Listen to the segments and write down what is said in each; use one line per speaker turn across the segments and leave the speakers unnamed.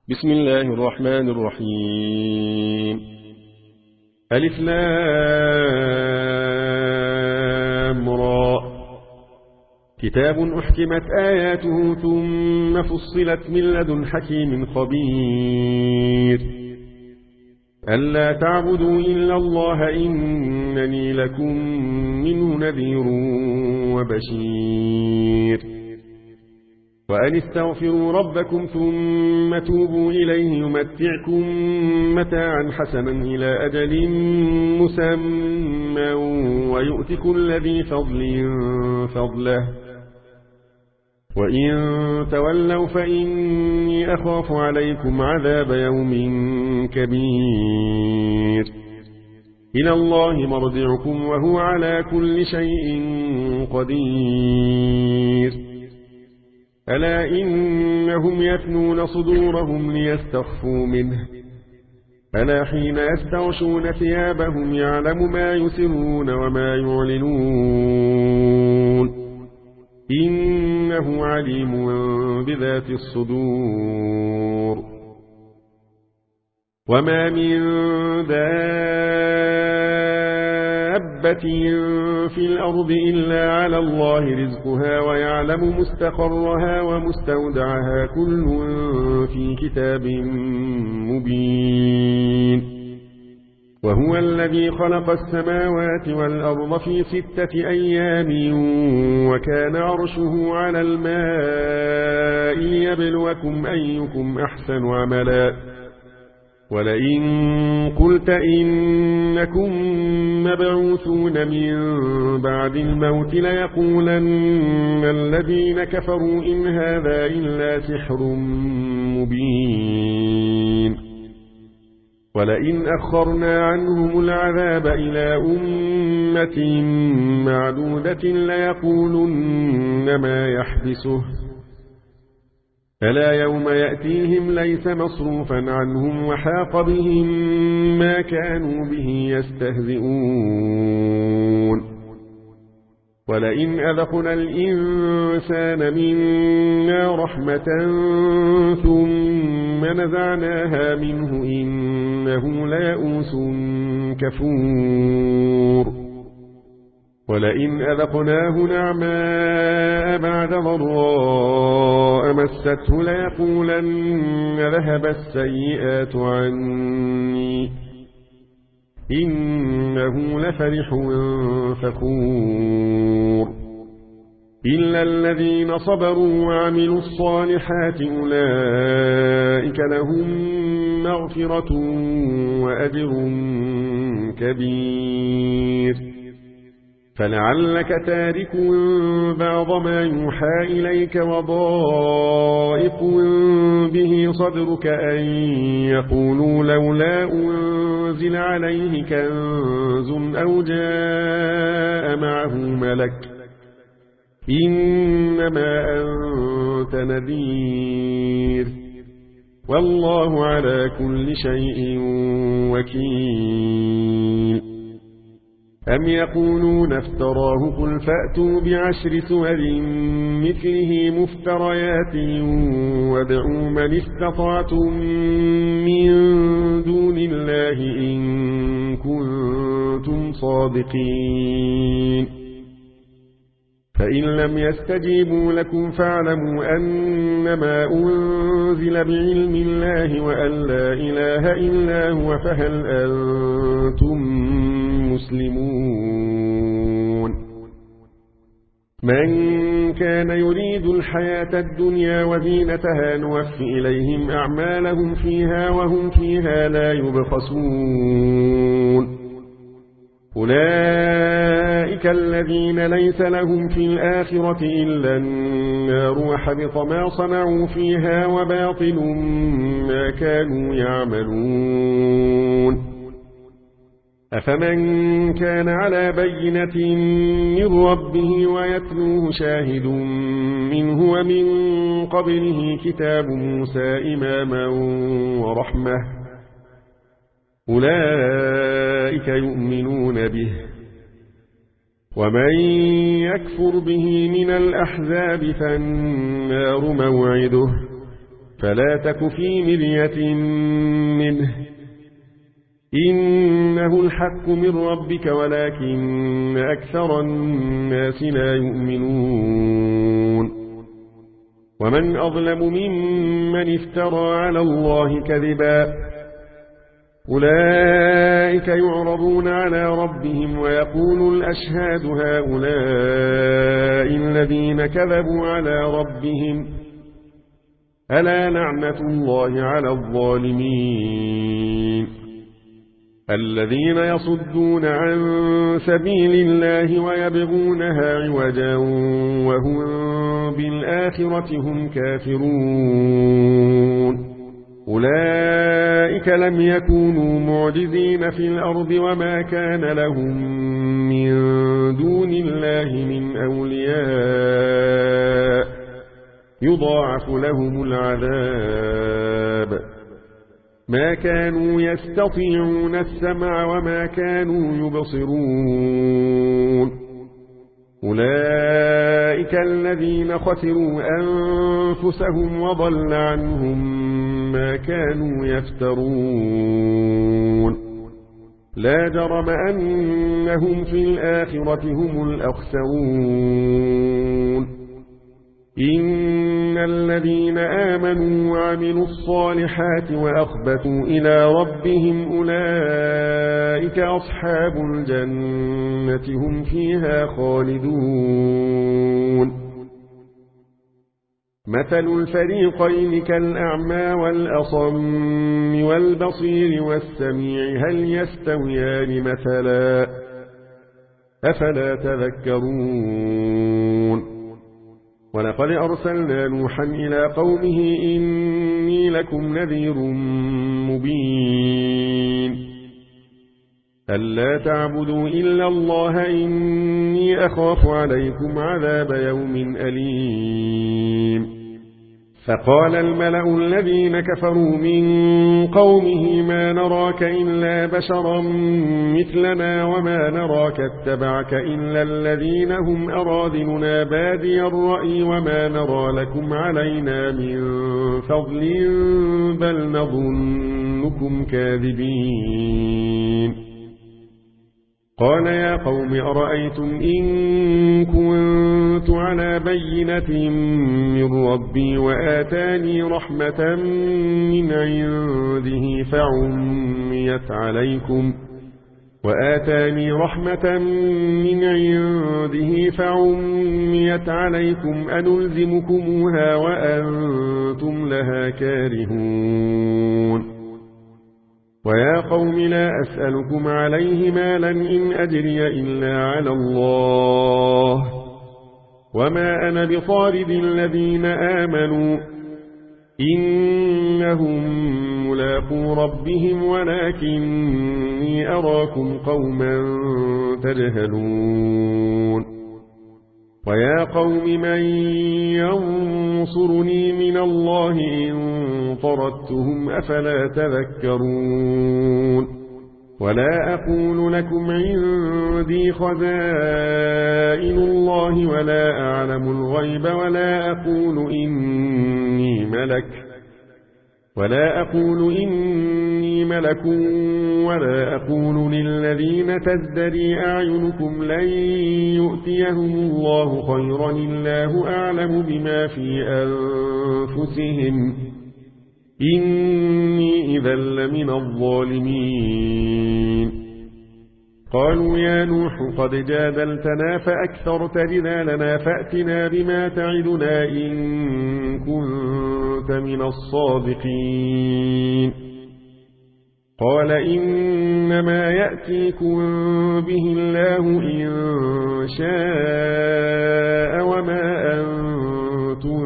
بسم الله الرحمن الرحيم. ألف لام را. كتاب أحكمت آياته ثم فصلت من لدن حكيم خبير. ألا تعبدوا إلا الله إنني لكم منه نذير وبشير. وأن استغفروا ربكم ثم توبوا إليه يمتعكم متاعا حسنا إلى أجل مسمى ويؤت كل ذي فضل فضله وإن تولوا فإني أخاف عليكم عذاب يوم كبير. إلى الله مرجعكم وهو على كل شيء قدير. ألا إنهم يثنون صدورهم ليستخفوا منه ألا حين يستغشون ثيابهم يعلم ما يسرون وما يعلنون إنه عليم بذات الصدور. وما من دابة في الأرض إلا على الله رزقها ويعلم مستقرها ومستودعها كل في كتاب مبين. وهو الذي خلق السماوات والأرض في 6 أيام وكان عرشه على الماء ليبلوكم أيكم أحسن عملا. ولئن قلت إنكم مبعوثون من بعد الموت ليقولن الذين كفروا إن هذا إلا سحر مبين. ولئن أخرنا عنهم العذاب إلى أمة معدودة ليقولن ما يحبسه ألا يوم يأتيهم ليس مصروفا عنهم وحاق بهم ما كانوا به يستهزئون. ولئن أذقنا الإنسان منا رحمة ثم نزعناها منه إنه ليئوس كفور. ولئن أذقناه نعماء بعد ضراء مسته ليقولن ذهب السيئات عني إنه لفرح فخور. إلا الذين صبروا وعملوا الصالحات أولئك لهم مغفرة وأجر كبير. فلعلك تارك بعض ما يوحى إليك وضائق به صدرك أن يقولوا لولا أنزل عليه كنز أو جاء معه ملك إنما أنت نذير والله على كل شيء وكيل. أم يقولون افتراه قل فأتوا ب10 سور مثله مفتريات وادعوا من استطعتم من دون الله إن كنتم صادقين. فإن لم يستجيبوا لكم فاعلموا أنما أنزل بعلم الله وأن لا إله إلا هو فهل أنتم مسلمون. من كان يريد الحياة الدنيا وزينتها نوفي إليهم أعمالهم فيها وهم فيها لا يبخسون. أولئك الذين ليس لهم في الآخرة إلا النار وحبط ما صنعوا فيها وباطل ما كانوا يعملون. أفمن كان على بينة من ربه ويتلوه شاهد منه ومن قبله كتاب موسى إماما ورحمة أولئك يؤمنون به. ومن يكفر به من الأحزاب فالنار موعده فلا تك في مرية منه إنه الحق من ربك ولكن أكثر الناس لا يؤمنون ومن أظلم ممن افترى على الله كذبا أولئك يعرضون على ربهم ويقول الأشهاد هؤلاء الذين كذبوا على ربهم ألا لعنة الله على الظالمين الذين يصدون عن سبيل الله ويبغونها عوجا وهم بالآخرة هم كافرون أولئك لم يكونوا معجزين في الأرض وما كان لهم من دون الله من أولياء يضاعف لهم العذاب ما كانوا يستطيعون السمع وما كانوا يبصرون أولئك الذين خسروا أنفسهم وضل عنهم ما كانوا يفترون لا جرم أنهم في الآخرة هم الأخسرون إن الذين آمنوا وعملوا الصالحات وأخبتوا إلى ربهم أولئك أصحاب الجنة هم فيها خالدون مثل الفريقين كالأعمى والأصم والبصير والسميع هل يستويان مثلا أفلا تذكرون ولقد أرسلنا نوحا إلى قومه إني لكم نذير مبين ألا تعبدوا إلا الله إني أخاف عليكم عذاب يوم أليم فقال الملأ الذين كفروا من قومه ما نراك إلا بشرا مثلنا وما نراك اتبعك إلا الذين هم أراذلنا بادي الرأي وما نرى لكم علينا من فضل بل نظنكم كاذبين قال يا قوم أرأيتم إن كنت على بينة من ربي وآتاني رحمة من عنده فعميت عليكم أنلزمكموها وأنتم لها كارهون ويا قوم لا أسألكم عليه مالا إن أجري إلا على الله وما أنا بطارد الذين آمنوا إنهم ملاقو ربهم ولكني أراكم قوما تجهلون ويا قوم من ينصرني من الله إن طردتهم أفلا تذكرون ولا أقول لكم عندي خزائن الله ولا أعلم الغيب ولا أقول إني ملك ولا أقول للذين تزدري أعينكم لن يؤتيهم الله خيرا الله أعلم بما في أنفسهم إني إذا لمن الظالمين قالوا يا نوح قد جادلتنا فأكثرت جدالنا فأتنا بما تعدنا إن كنت من الصادقين قال إنما يأتيكم به الله إن شاء وما أنتم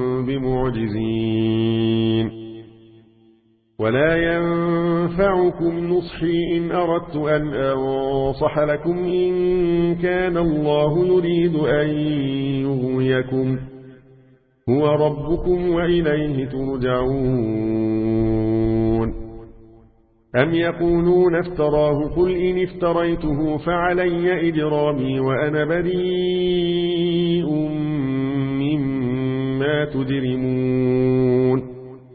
بمعجزين ولا ينفعكم نصحي إن أردت أن أنصح لكم إن كان الله يريد أن يغويكم هو ربكم وإليه ترجعون أم يقولون افتراه قل إن افتريته فعلي إجرامي وأنا بريء مما تجرمون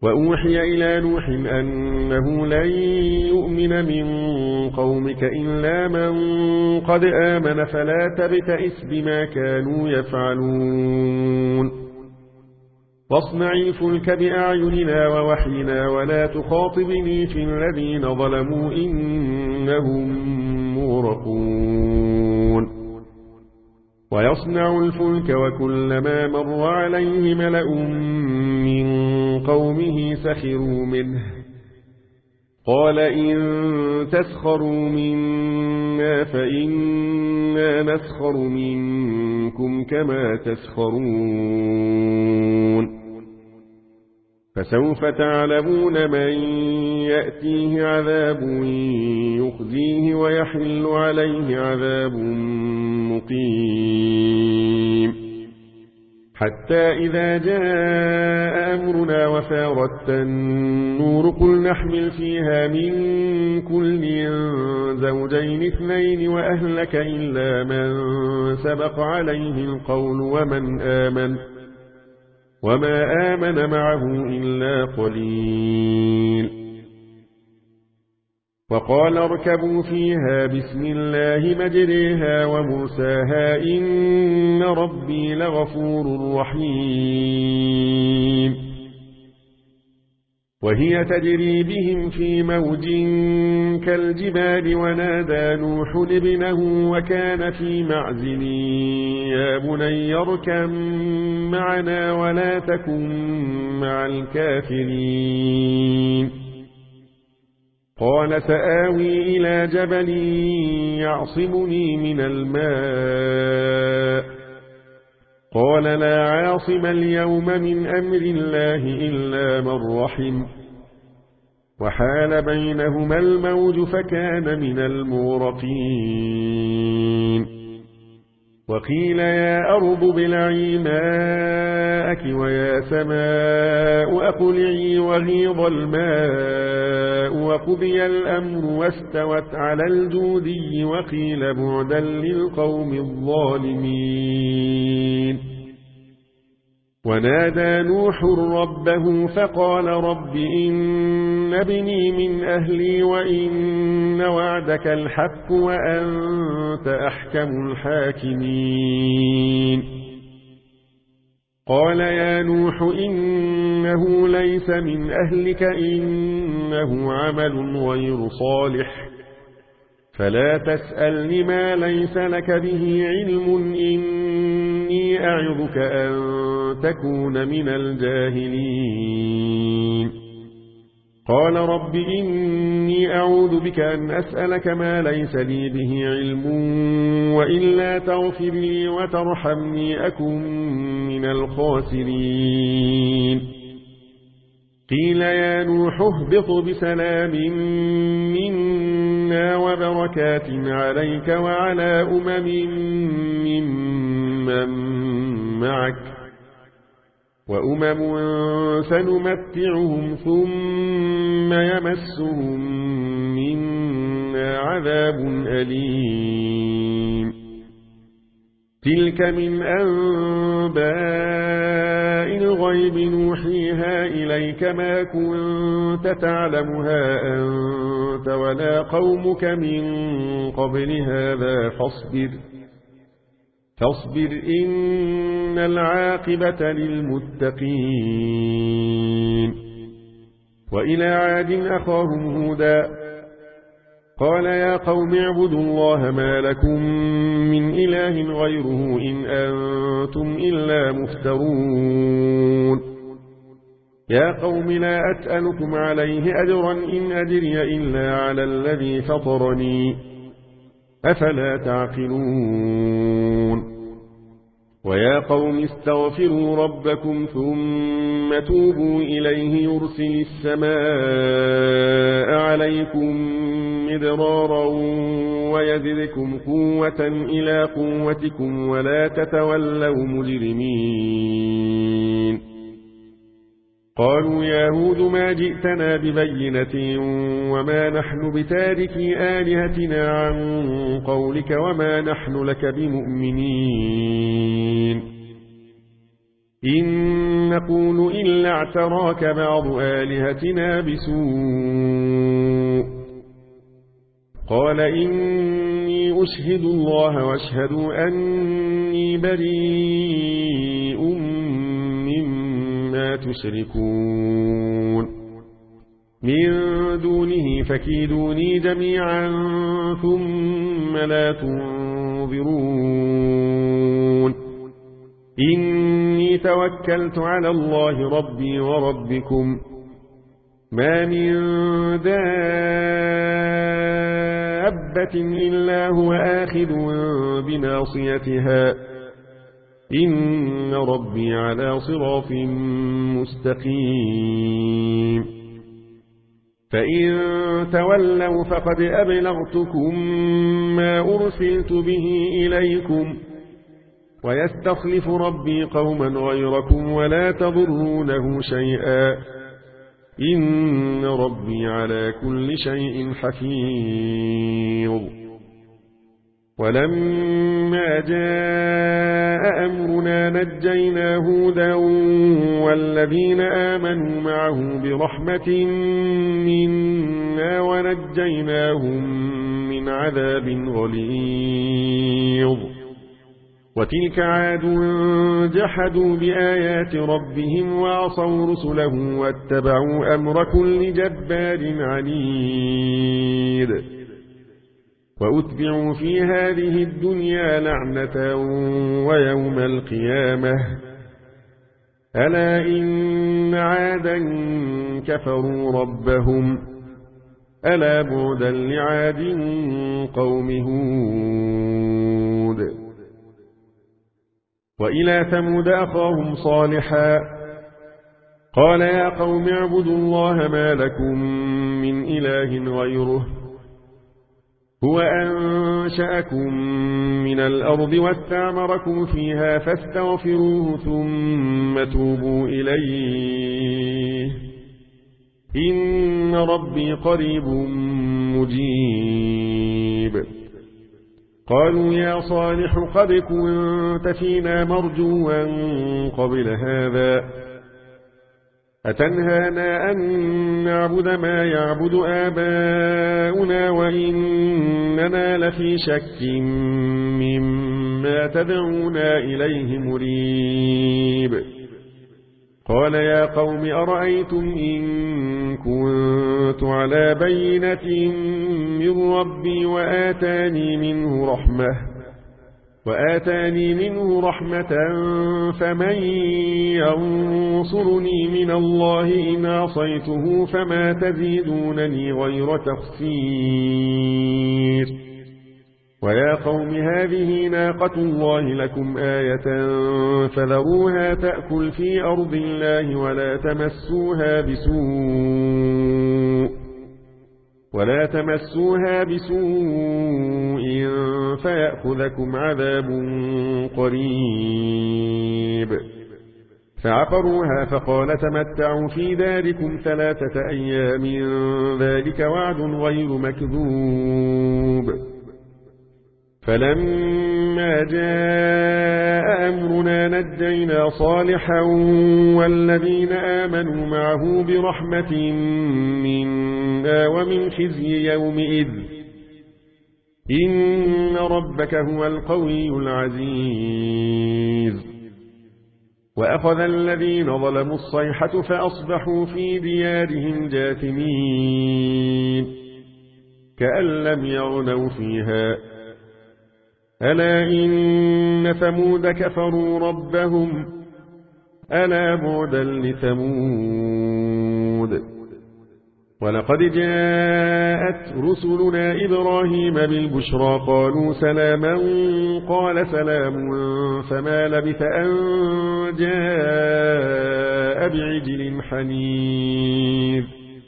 وأوحي إلى نوح أنه لن يؤمن من قومك إلا من قد آمن فلا تبتئس بما كانوا يفعلون واصنع الفلك بأعيننا ووحينا ولا تخاطبني في الذين ظلموا إنهم مغرقون ويصنع الفلك وكلما مر عليه ملأ من قومه سخروا منه قال إن تسخروا منا فإنا نسخر منكم كما تسخرون فسوف تعلمون من يأتيه عذاب يخزيه ويحل عليه عذاب مقيم حتى إذا جاء أمرنا وفارت النور قل نحمل فيها من كل زوجين اثنين وأهلك إلا من سبق عليه القول وما آمن معه إلا قليل وقال اركبوا فيها بسم الله مجريها ومرساها إن ربي لغفور رحيم وهي تجري بهم في موج كالجبال ونادى نوح ابنه وكان في معزل يا بني اركب معنا ولا تكن مع الكافرين قال سآوي إلى جبل يعصمني من الماء قال لا عاصم اليوم من أمر الله إلا من رحم وحال بينهما الموج فكان من المغرقين وقيل يا أرض ابلعي ماءك ويا سماء أقلعي وغيض الماء وقضي الأمر واستوت على الجودي وقيل بعدا للقوم الظالمين ونادى نوح ربه فقال رب إن ابني من أهلي وإن وعدك الحق وأنت أحكم الحاكمين قال يا نوح إنه ليس من أهلك إنه عمل غير صالح فلا تسأل ما ليس لك به علم إني أعظك أن تكون من الجاهلين قال رب إني أعوذ بك أن أسألك ما ليس لي به علم وإلا تغفر لي وترحمني أكن من الخاسرين قيل يا نوح اهبط بسلام منا وبركات عليك وعلى ممن معك وأمم سنمتعهم ثم يمسهم منا عذاب أليم تلك من أنباء الغيب نوحيها إليك ما كنت تعلمها أنت ولا قومك من قبل هذا فاصبر إن العاقبة للمتقين وإلى عاد أخاهم هودا قال يا قوم اعبدوا الله ما لكم من إله غيره إن أنتم إلا مفترون يا قوم لا أسألكم عليه أجرا إن أجري إلا على الذي فطرني أفلا تعقلون ويا قوم استغفروا ربكم ثم توبوا إليه يرسل السماء عليكم مدرارا ويزدكم قوة إلى قوتكم ولا تتولوا مجرمين قالوا يا هود ما جئتنا ببينة وما نحن بتاركي آلهتنا عن قولك وما نحن لك بمؤمنين إن نقول إلا اعتراك بعض آلهتنا بسوء قال إني أشهد الله واشهدوا أني بريء مما تشركون من دونه فكيدوني جميعا ثم لا تنظرون إني توكلت على الله ربي وربكم ما من دابة إلا هو آخذ بناصيتها إن ربي على صراط مستقيم فإن تولوا فقد أبلغتكم ما أرسلت به إليكم ويستخلف ربي قوما غيركم ولا تضرونه شيئا إن ربي على كل شيء حفيظ ولما جاء أمرنا نجينا هودا والذين آمنوا معه برحمة منا ونجيناهم من عذاب غليظ وتلك عاد جحدوا بآيات ربهم وعصوا رسله واتبعوا أمر كل جبار عنيد وأتبعوا في هذه الدنيا لعنة ويوم القيامة ألا إن عادا كفروا ربهم ألا بعدا لعاد قوم هود وإلى ثمود أخاهم صالحا قال يا قوم اعبدوا الله ما لكم من إله غيره هو أنشأكم من الأرض واستعمركم فيها فاستغفروه ثم توبوا إليه إن ربي قريب مجيب قالوا يا صالح قد كنت فينا مرجوا قبل هذا أتنهانا أن نعبد ما يعبد آباؤنا وإننا لفي شك مما تدعونا إليه مريب قال يا قوم أرأيتم إن كنت على بينة من ربي وآتاني منه رحمة فمن ينصرني من الله إن عصيته فما تزيدونني غير تخسير ويا قوم هذه ناقة الله لكم آية فذروها تأكل في أرض الله ولا تمسوها بسوء فيأخذكم عذاب قريب فعقروها فقال تمتعوا في داركم 3 أيام ذلك وعد غير مكذوب فلما جاء أمرنا نجينا صالحا والذين آمنوا معه برحمة منا ومن خزي يومئذ إن ربك هو القوي العزيز وأخذ الذين ظلموا الصيحة فأصبحوا في ديارهم جاثمين كأن لم يغنوا فيها ألا إن ثمود كفروا ربهم ألا بعدا لثمود ولقد جاءت رسلنا إبراهيم بالبشرى قالوا سلاما قال سلام فما لبث أن جاء بعجل حنيذ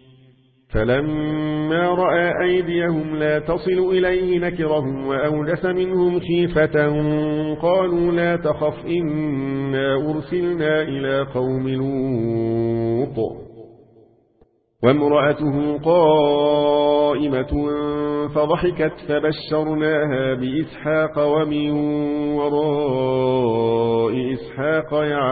فلما رأى أيديهم لا تصل إليه نكرهم وأوجس منهم خيفة قالوا لا تخف إنا أرسلنا إلى قوم لوط وامرأته قائمة فضحكت فبشرناها بإسحاق ومن وراء إسحاق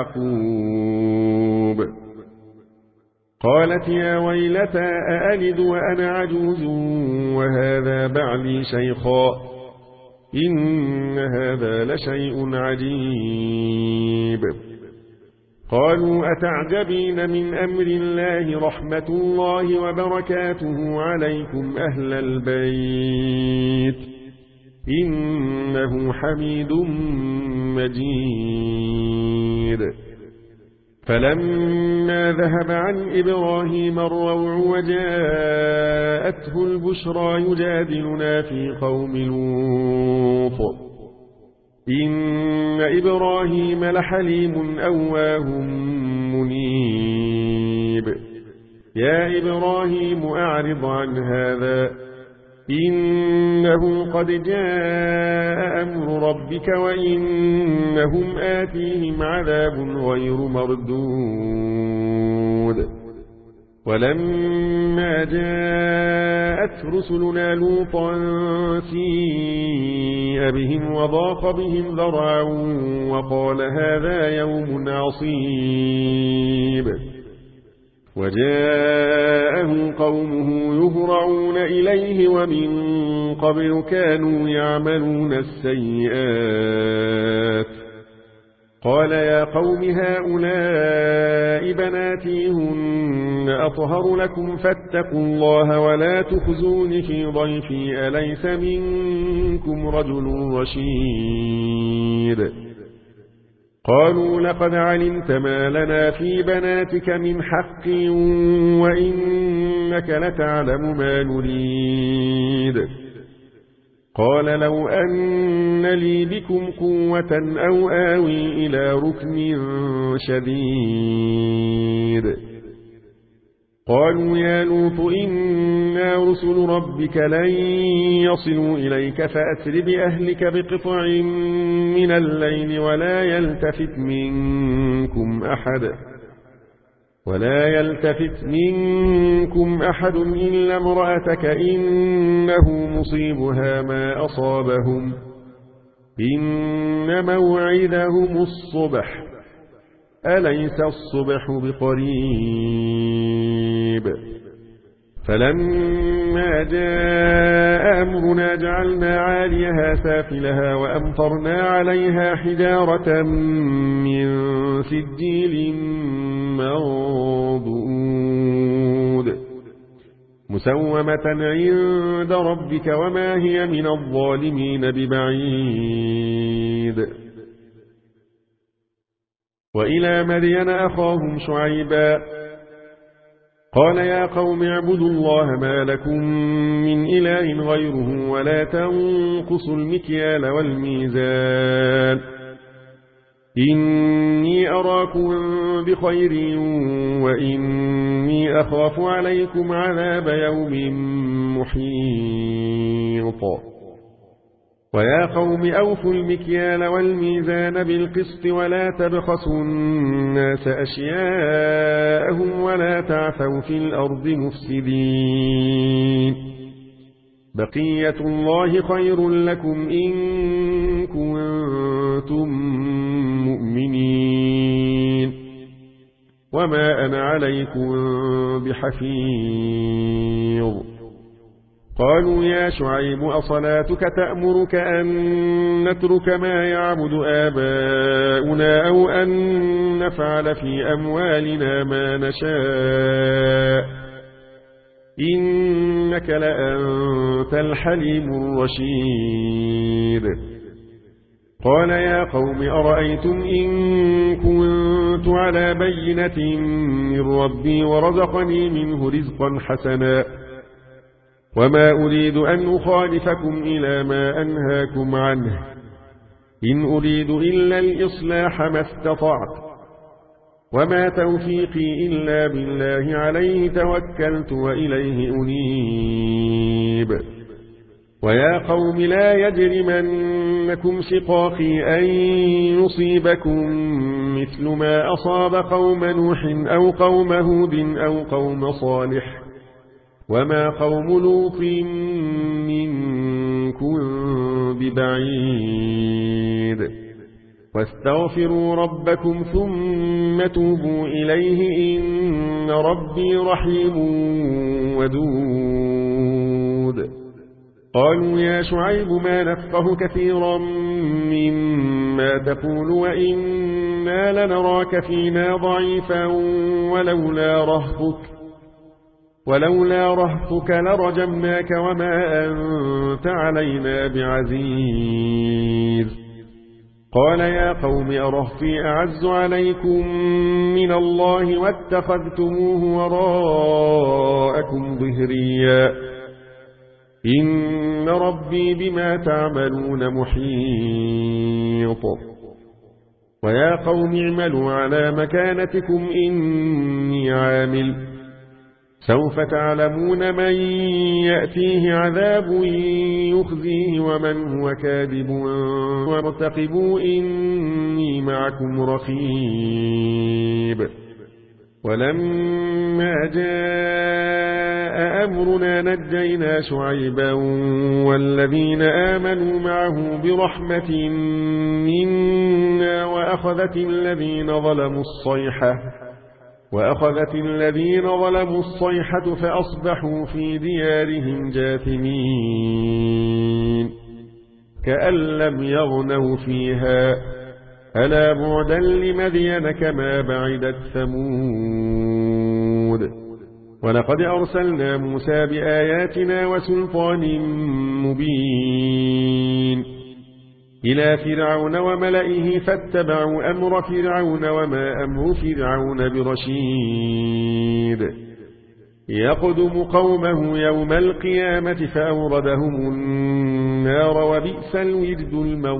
يعقوب قالت يا ويلتى أألد وأنا عجوز وهذا بعلي شيخا إن هذا لشيء عجيب قالوا أتعجبين من أمر الله رحمة الله وبركاته عليكم أهل البيت إنه حميد مجيد فلما ذهب عن إبراهيم الروع وجاءته البشرى يجادلنا في قوم لوط إن إبراهيم لحليم أواه منيب يا إبراهيم أعرض عن هذا إنه قد جاء أمر ربك وإنهم آتيهم عذاب غير مردود ولما جاءت رسلنا لوطا سيء بهم وضاق بهم ذرعا وقال هذا يوم عصيب وجاءه قومه يهرعون إليه ومن قبل كانوا يعملون السيئات قال يا قوم هؤلاء بناتي هن أطهر لكم فاتقوا الله ولا تخزون في ضيفي أليس منكم رجل رشيد قالوا لقد علمت ما لنا في بناتك من حق وإنك لتعلم ما نريد قال لو أن لي بكم قوة أو آوي إلى ركن شديد قالوا يا لوط إنا رسل ربك لن يصلوا إليك فأسر بأهلك بقطع من الليل ولا يلتفت منكم أحد إلا امرأتك إنه مصيبها ما أصابهم إن موعدهم الصبح أليس الصبح بقريب فلما جاء أمرنا جعلنا عاليها سافلها وأمطرنا عليها حجارة من سجيل منضود مسومة عند ربك وما هي من الظالمين ببعيد وإلى مدين أخاهم شعيبا قال يا قوم اعبدوا الله ما لكم من إله غيره ولا تنقصوا المكيال والميزان إني أراكم بخير وإني أخاف عليكم عذاب يوم محيط ويا قوم أوفوا المكيال والميزان بالقسط ولا تبخسوا الناس أشياءهم ولا تعثوا في الأرض مفسدين بقية الله خير لكم إن كنتم مؤمنين وما أنا عليكم بحفيظ قالوا يا شعيب أصلاتك تأمرك أن نترك ما يعبد آباؤنا أو أن نفعل في أموالنا ما نشاء إنك لأنت الحليم الرشيد قال يا قوم أرأيتم إن كنت على بينة من ربي ورزقني منه رزقا حسنا وما أريد أن أخالفكم إلى ما أنهاكم عنه إن أريد إلا الإصلاح ما استطعت وما توفيقي إلا بالله عليه توكلت وإليه أنيب ويا قوم لا يجرمنكم شقاقي أن يصيبكم مثل ما أصاب قوم نوح أو قوم هود أو قوم صالح وما قوم لوط منكم ببعيد واستغفروا ربكم ثم توبوا إليه إن ربي رحيم ودود قالوا يا شعيب ما نفقه كثيرا مما تقول وإنا لنراك فينا ضعيفا ولولا رهطك لرجمناك وما أنت علينا بعزيز قال يا قوم أرهطي أعز عليكم من الله واتخذتموه وراءكم ظهريا إن ربي بما تعملون محيط ويا قوم اعملوا على مكانتكم إني عامل سوف تعلمون من يأتيه عذاب يخزيه ومن هو كاذب وارتقبوا إني معكم رقيب ولما جاء أمرنا نجينا شعيبا والذين آمنوا معه برحمة منا وأخذت الذين ظلموا الصيحة فأصبحوا في ديارهم جاثمين كأن لم يغنوا فيها ألا بعدا لمدين كما بعدت ثمود ولقد أرسلنا موسى بآياتنا وسلطان مبين إلى فرعون وملئه فاتبعوا أمر فرعون وما أمر فرعون برشيد يقدم قومه يوم القيامة فأوردهم النار وبئس الورد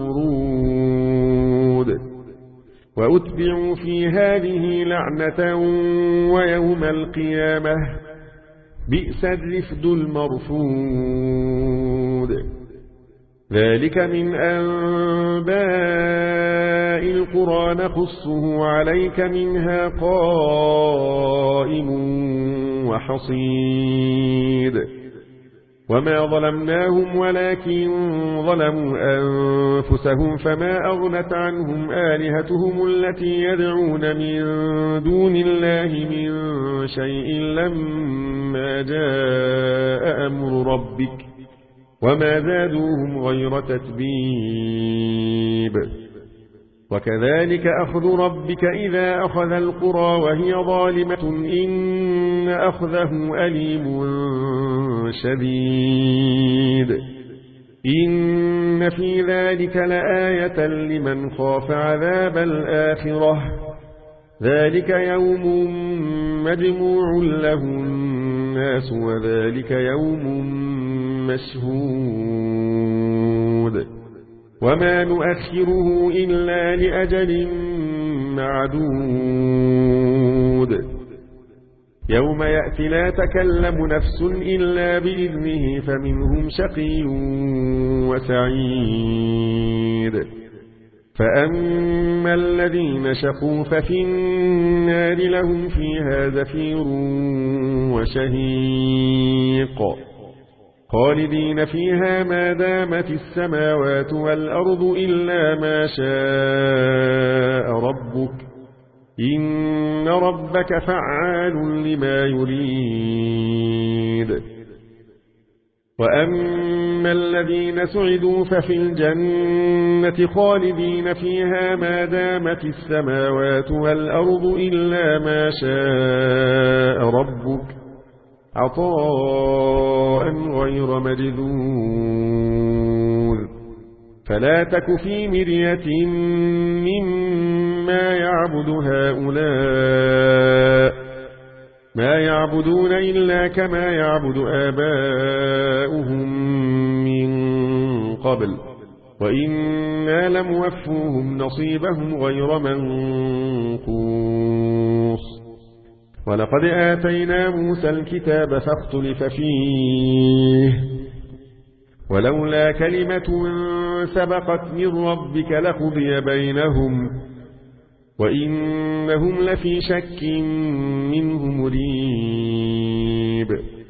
المورود وأتبعوا في هذه لعنة ويوم القيامة بئس الرفد المرفود ذلك من أنباء القرى نقصه عليك منها قائم وحصيد وما ظلمناهم ولكن ظلموا أنفسهم فما أغنت عنهم آلهتهم التي يدعون من دون الله من شيء لما جاء أمر ربك وما زادوهم غير تتبيب وكذلك أخذ ربك إذا أخذ القرى وهي ظالمة إن أخذه أليم شديد إن في ذلك لآية لمن خاف عذاب الآخرة ذلك يوم مجموع له الناس وذلك يوم مشهود وما نؤخره إلا لأجل معدود يوم يأتي لا تكلم نفس إلا بإذنه فمنهم شقي وسعيد فأما الذين شقوا ففي النار لهم فيها زفير وشهيق خالدين فيها ما دامت السماوات والأرض إلا ما شاء ربك إن ربك فعال لما يريد وأما الذين سعدوا ففي الجنة خالدين فيها ما دامت السماوات والأرض إلا ما شاء ربك عطاء غير مجذوذ فلا تك في مرية مما يعبد هؤلاء ما يعبدون إلا كما يعبد آباؤهم من قبل وإنا لموفوهم نصيبهم غير منقوص ولقد آتينا موسى الكتاب فاختلف فيه ولولا كلمة سبقت من ربك لقضي بينهم وإنهم لفي شك منه مريب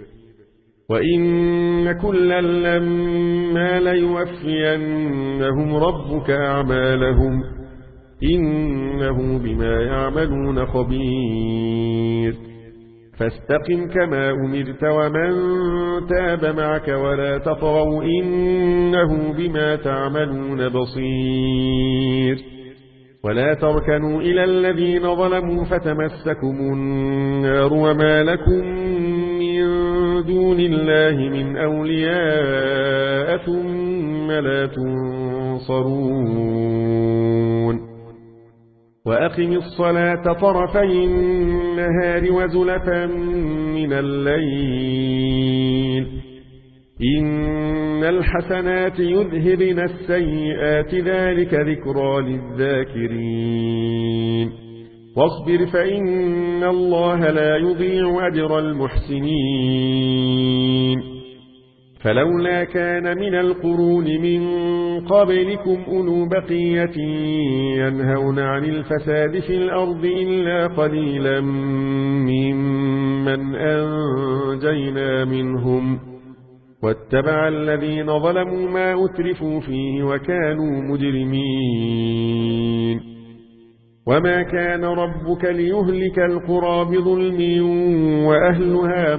وإن كلا لما ليوفينهم ربك أعمالهم إنه بما يعملون خبير فاستقم كما أمرت ومن تاب معك ولا تطغوا إنه بما تعملون بصير ولا تركنوا إلى الذين ظلموا فتمسكم النار وما لكم من دون الله من أولياء ثم لا تنصرون وأقم الصلاة طرفي النهار وزلفا من الليل إن الحسنات يذهبن السيئات ذلك ذكرى للذاكرين واصبر فإن الله لا يضيع أجر المحسنين فلولا كان من القرون من قبلكم أولو بقية ينهون عن الفساد في الأرض إلا قليلا ممن أنجينا منهم واتبع الذين ظلموا ما أترفوا فيه وكانوا مجرمين وما كان ربك ليهلك القرى بظلم وأهلها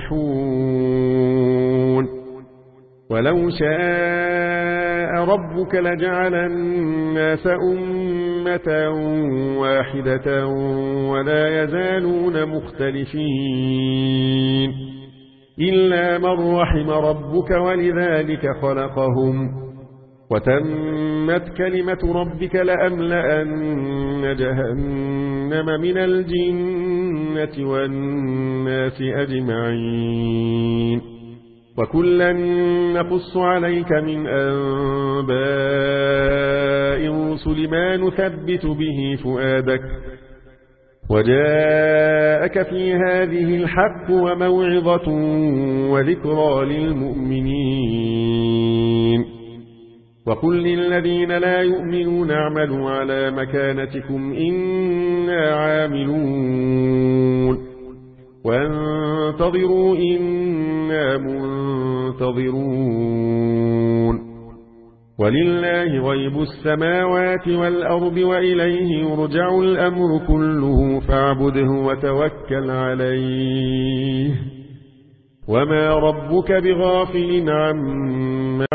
مصلحون ولو شاء ربك لجعل الناس أمة واحدة ولا يزالون مختلفين إلا من رحم ربك ولذلك خلقهم وتمت كلمة ربك لأملأن جهنم من الجنة والناس أجمعين وكلا نقص عليك من أنباء الرسل ما نثبت به فؤادك وجاءك في هذه الحق وموعظة وذكرى للمؤمنين وقل للذين لا يؤمنون اعملوا على مكانتكم إنا عاملون وانتظروا إنا منتظرون ولله غيب السماوات والأرض وإليه يرجع الأمر كله فاعبده وتوكل عليه وما ربك بغافل عما